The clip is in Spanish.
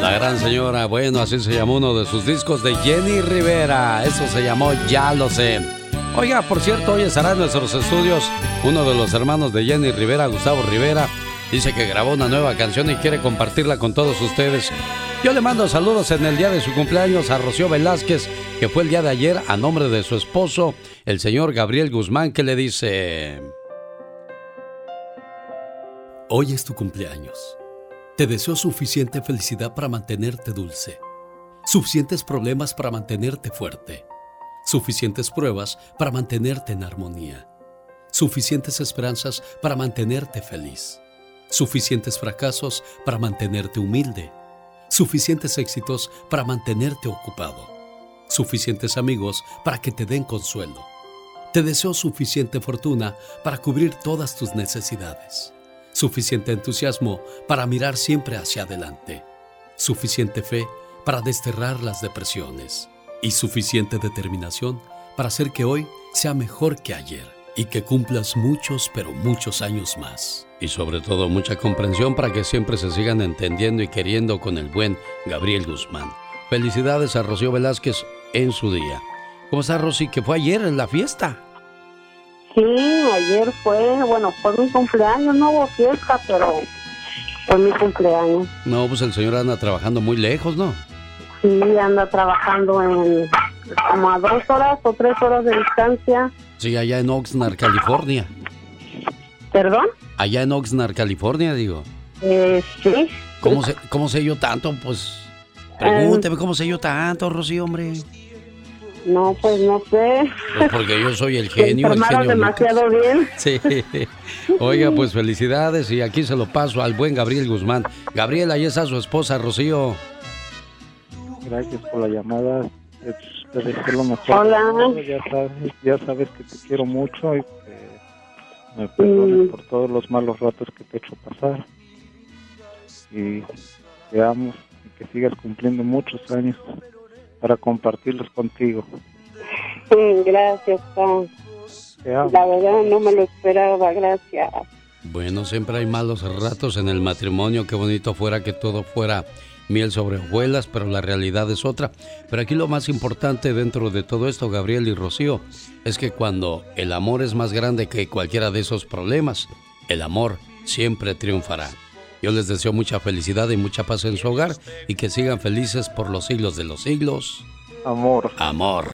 La gran señora, bueno, así se llamó uno de sus discos de Jenny Rivera. Eso se llamó Ya lo sé. Oiga, por cierto, hoy estará en nuestros estudios uno de los hermanos de Jenny Rivera, Gustavo Rivera. Dice que grabó una nueva canción y quiere compartirla con todos ustedes. Yo le mando saludos en el día de su cumpleaños a Rocío Velázquez, que fue el día de ayer, a nombre de su esposo, el señor Gabriel Guzmán, que le dice: hoy es tu cumpleaños. Te deseo suficiente felicidad para mantenerte dulce, suficientes problemas para mantenerte fuerte, suficientes pruebas para mantenerte en armonía, suficientes esperanzas para mantenerte feliz, suficientes fracasos para mantenerte humilde, suficientes éxitos para mantenerte ocupado, suficientes amigos para que te den consuelo. Te deseo suficiente fortuna para cubrir todas tus necesidades, suficiente entusiasmo para mirar siempre hacia adelante, suficiente fe para desterrar las depresiones y suficiente determinación para hacer que hoy sea mejor que ayer y que cumplas muchos, pero muchos años más. Y sobre todo mucha comprensión para que siempre se sigan entendiendo y queriendo con el buen Gabriel Guzmán. Felicidades a Rocío Velázquez en su día. ¿Cómo está, Rosy? Que fue ayer en la fiesta. Sí, ayer fue mi cumpleaños, no hubo fiesta, pero fue mi cumpleaños. No, pues el señor anda trabajando muy lejos, ¿no? Sí, anda trabajando en como a 2 horas o 3 horas de distancia. Sí, allá en Oxnard, California. ¿Perdón? Allá en Oxnard, California, digo. Sí. ¿Cómo sé yo tanto? Pues pregúnteme cómo sé yo tanto, Rocío, hombre. No, pues no sé. Pues porque yo soy el genio. Se informaron demasiado bien. Sí. Oiga, pues felicidades y aquí se lo paso al buen Gabriel Guzmán. Gabriel, ahí está su esposa, Rocío. Gracias por la llamada. Te deseo lo mejor. Hola. Ya sabes que te quiero mucho y que me perdones por todos los malos ratos que te he hecho pasar. Y te amo y que sigas cumpliendo muchos años para compartirlos contigo. Gracias, Tom. La verdad no me lo esperaba, gracias. Bueno, siempre hay malos ratos en el matrimonio. Qué bonito fuera que todo fuera miel sobre hojuelas, pero la realidad es otra. Pero aquí lo más importante dentro de todo esto, Gabriel y Rocío, es que cuando el amor es más grande que cualquiera de esos problemas, el amor siempre triunfará. Yo les deseo mucha felicidad y mucha paz en su hogar y que sigan felices por los siglos de los siglos. Amor. Amor.